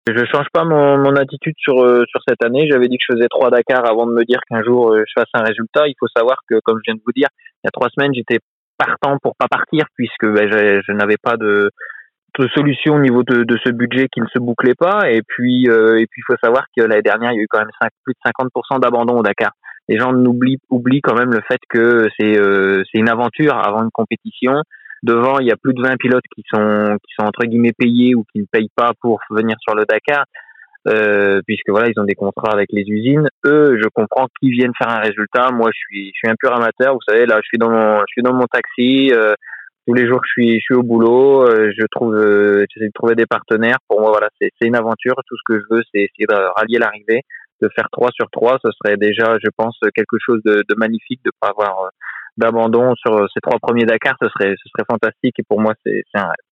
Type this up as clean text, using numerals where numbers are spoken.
Je change pas mon attitude sur cette année. J'avais dit que je faisais 3 Dakar avant de me dire qu'un jour je fasse un résultat. Il faut savoir que, comme je viens de vous dire, il y a 3 semaines, j'étais partant pour pas partir puisque je n'avais pas de solution au niveau de ce budget qui ne se bouclait pas. Et puis il faut savoir que l'année dernière, il y a eu quand même plus de 50% d'abandon au Dakar. Les gens oublient quand même le fait que c'est une aventure avant une compétition. Devant, il y a plus de 20 pilotes qui sont entre guillemets payés ou qui ne payent pas pour venir sur le Dakar, puisque voilà, ils ont des contrats avec les usines. Eux, je comprends qu'ils viennent faire un résultat. Moi, je suis un pur amateur. Vous savez, là, je suis dans mon taxi. Tous les jours, je suis au boulot. J'essaie de trouver des partenaires. Pour moi, voilà, c'est une aventure. Tout ce que je veux, c'est essayer de rallier l'arrivée, de faire 3 sur 3. Ce serait déjà, je pense, quelque chose de magnifique de pas avoir d'abandon sur ces 3 premiers Dakar. Ce serait fantastique. Et pour moi, c'est un rêve.